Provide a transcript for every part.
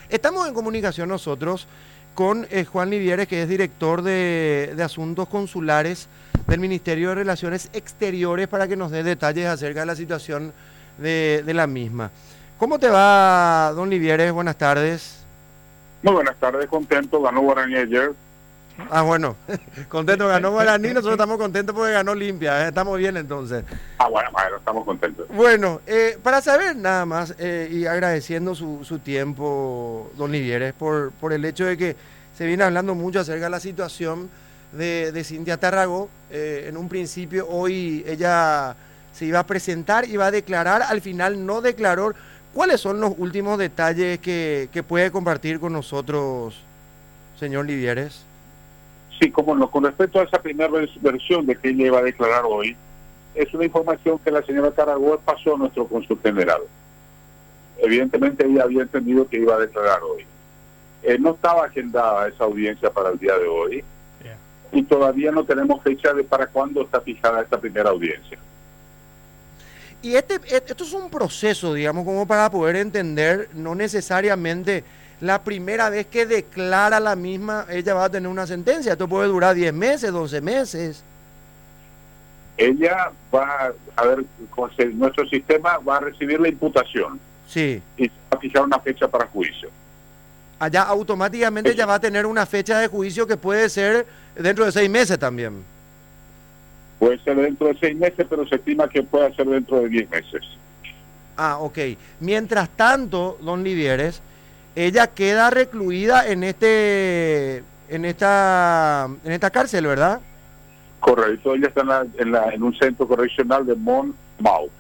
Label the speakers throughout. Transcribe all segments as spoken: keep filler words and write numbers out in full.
Speaker 1: Estamos en comunicación nosotros con eh, Juan Livieres, que es director de, de Asuntos Consulares del Ministerio de Relaciones Exteriores, para que nos dé detalles acerca de la situación de, de la misma. ¿Cómo te va, don Livieres? Buenas tardes.
Speaker 2: Muy buenas tardes, contento, ganó Guaraní ayer.
Speaker 1: Ah, bueno, contento, ganó Guaraní, nosotros estamos contentos porque ganó Limpia, ¿eh? Estamos bien entonces.
Speaker 2: Ah, bueno, bueno, estamos contentos.
Speaker 1: Bueno, eh, para saber nada más, eh, y agradeciendo su, su tiempo, don Livieres, por, por el hecho de que se viene hablando mucho acerca de la situación de, de Cintia Tarragó. Eh, en un principio, hoy ella se iba a presentar, iba a declarar, al final no declaró. ¿Cuáles son los últimos detalles que, que puede compartir con nosotros, señor Livieres?
Speaker 2: Sí, como no, con respecto a esa primera versión de que ella iba a declarar hoy, es una información que la señora Tarragó pasó a nuestro cónsul general. Evidentemente ella había entendido que iba a declarar hoy. Eh, no estaba agendada esa audiencia para el día de hoy, yeah. Y todavía no tenemos fecha de para cuándo está fijada esta primera audiencia.
Speaker 1: Y este, esto es un proceso, digamos, como para poder entender, no necesariamente la primera vez que declara la misma, ella va a tener una sentencia. Esto puede durar diez meses, doce meses.
Speaker 2: Ella va a ver, nuestro sistema va a recibir la imputación.
Speaker 1: Sí.
Speaker 2: Y va a fijar una fecha para juicio.
Speaker 1: Allá automáticamente ella va a tener una fecha de juicio que puede ser dentro de seis meses también.
Speaker 2: Puede ser dentro de seis meses, pero se estima que pueda ser dentro de diez meses.
Speaker 1: Ah, ok. Mientras tanto, don Livieres, ella queda recluida en este, en esta, en esta cárcel, ¿verdad?
Speaker 2: Correcto. Ella está en, la, en, la, en un centro correccional de Monmouth.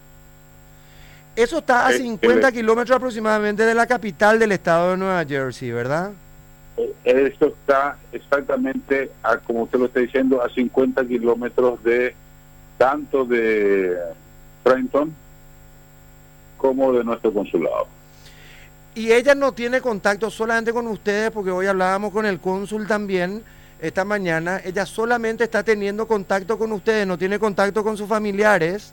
Speaker 1: Eso está a cincuenta kilómetros aproximadamente de la capital del estado de Nueva Jersey, ¿verdad?
Speaker 2: Esto está exactamente, a, como usted lo está diciendo, a cincuenta kilómetros de tanto de Trenton como de nuestro consulado.
Speaker 1: Y ella no tiene contacto solamente con ustedes, porque hoy hablábamos con el cónsul también esta mañana. Ella solamente está teniendo contacto con ustedes, no tiene contacto con sus familiares.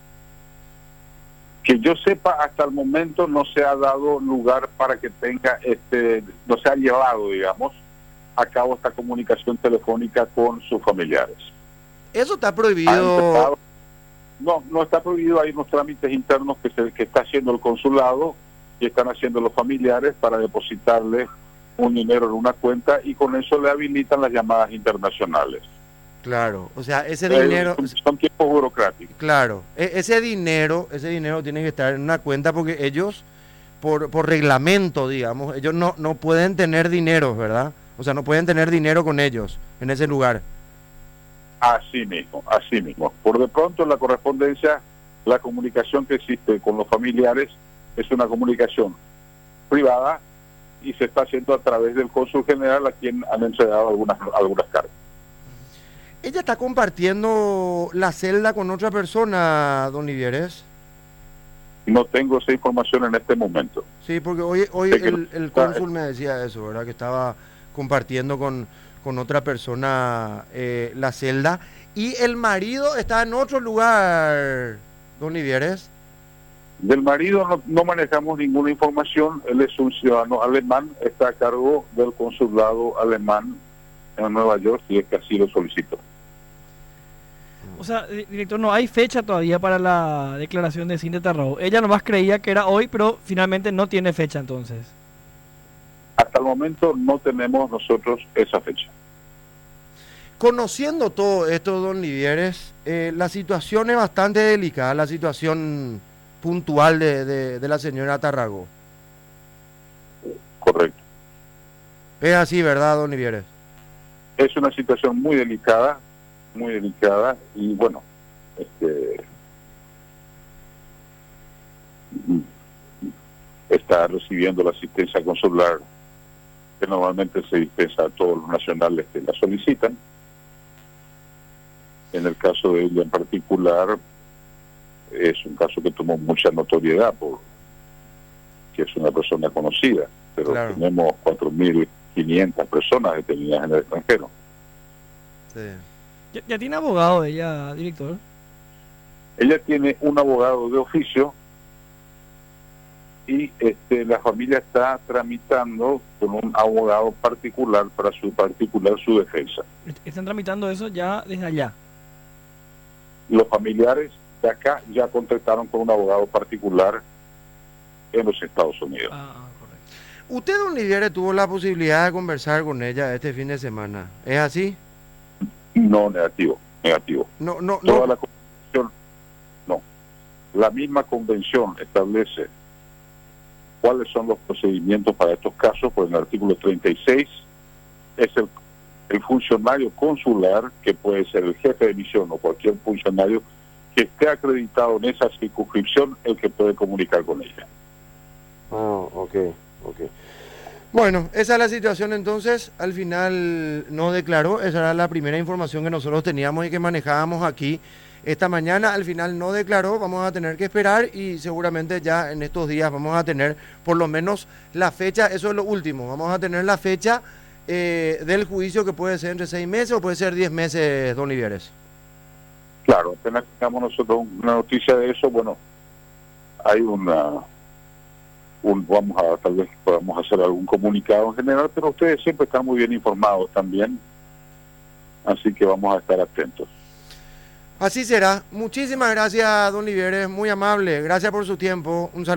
Speaker 2: Que yo sepa, hasta el momento no se ha dado lugar para que tenga, este, no se ha llevado, digamos, a cabo esta comunicación telefónica con sus familiares.
Speaker 1: Eso está prohibido.
Speaker 2: No, no está prohibido. Hay unos trámites internos que, se, que está haciendo el consulado y están haciendo los familiares para depositarle un dinero en una cuenta, y con eso le habilitan las llamadas internacionales.
Speaker 1: Claro, o sea, ese dinero...
Speaker 2: Eh, son tiempos burocráticos.
Speaker 1: Claro, e ese dinero, ese dinero tiene que estar en una cuenta, porque ellos, por, por reglamento, digamos, ellos no, no pueden tener dinero, ¿verdad? O sea, no pueden tener dinero con ellos en ese lugar.
Speaker 2: Así mismo, así mismo. Por de pronto, la correspondencia, la comunicación que existe con los familiares es una comunicación privada y se está haciendo a través del cónsul general, a quien han entregado algunas, algunas cartas.
Speaker 1: ¿Ella está compartiendo la celda con otra persona, don Livieres?
Speaker 2: No tengo esa información en este momento.
Speaker 1: Sí, porque hoy, hoy el, el cónsul me decía eso, ¿verdad? Que estaba compartiendo con, con otra persona eh, la celda. ¿Y el marido está en otro lugar, don Livieres?
Speaker 2: Del marido no, no manejamos ninguna información. Él es un ciudadano alemán, está a cargo del consulado alemán en Nueva York, y es que así lo solicitó.
Speaker 3: O sea, director, no hay fecha todavía para la declaración de Cintia Tarragó. Ella nomás creía que era hoy, pero finalmente no tiene fecha entonces.
Speaker 2: Hasta el momento no tenemos nosotros esa fecha.
Speaker 1: Conociendo todo esto, don Livieres, eh, la situación es bastante delicada, la situación puntual de, de, de la señora Tarragó.
Speaker 2: Correcto.
Speaker 1: Es así, ¿verdad, don Livieres?
Speaker 2: Es una situación muy delicada, muy delicada, y bueno, este, está recibiendo la asistencia consular que normalmente se dispensa a todos los nacionales que la solicitan. En el caso de ella en particular, es un caso que tomó mucha notoriedad, por que es una persona conocida, pero claro, tenemos cuatro mil quinientas personas detenidas en el extranjero.
Speaker 1: Sí.
Speaker 3: ¿Ya, ¿Ya tiene abogado ella, director?
Speaker 2: Ella tiene un abogado de oficio y este, la familia está tramitando con un abogado particular para su particular su defensa.
Speaker 3: Están tramitando eso ya desde allá.
Speaker 2: Los familiares de acá ya contactaron con un abogado particular en los Estados Unidos.
Speaker 3: Ah, correcto.
Speaker 1: ¿Usted, don Liviere, tuvo la posibilidad de conversar con ella este fin de semana? ¿Es así?
Speaker 2: No, negativo, negativo.
Speaker 1: No, no,
Speaker 2: Toda
Speaker 1: no.
Speaker 2: la convención, no. La misma convención establece cuáles son los procedimientos para estos casos, pues en el artículo treinta y seis es el, el funcionario consular, que puede ser el jefe de misión o cualquier funcionario que esté acreditado en esa circunscripción, el que puede comunicar con ella.
Speaker 1: Ah, ok, ok. Bueno, esa es la situación entonces. Al final no declaró, esa era la primera información que nosotros teníamos y que manejábamos aquí esta mañana. Al final no declaró, vamos a tener que esperar y seguramente ya en estos días vamos a tener por lo menos la fecha, eso es lo último, vamos a tener la fecha eh, del juicio, que puede ser entre seis meses o puede ser diez meses, don Livieres.
Speaker 2: Claro, apenas tengamos nosotros una noticia de eso, bueno, hay una... Un, vamos a, tal vez podamos hacer algún comunicado en general, pero ustedes siempre están muy bien informados también, así que vamos a estar atentos.
Speaker 1: Así será. Muchísimas gracias, don Livieres, muy amable. Gracias por su tiempo. Un saludo.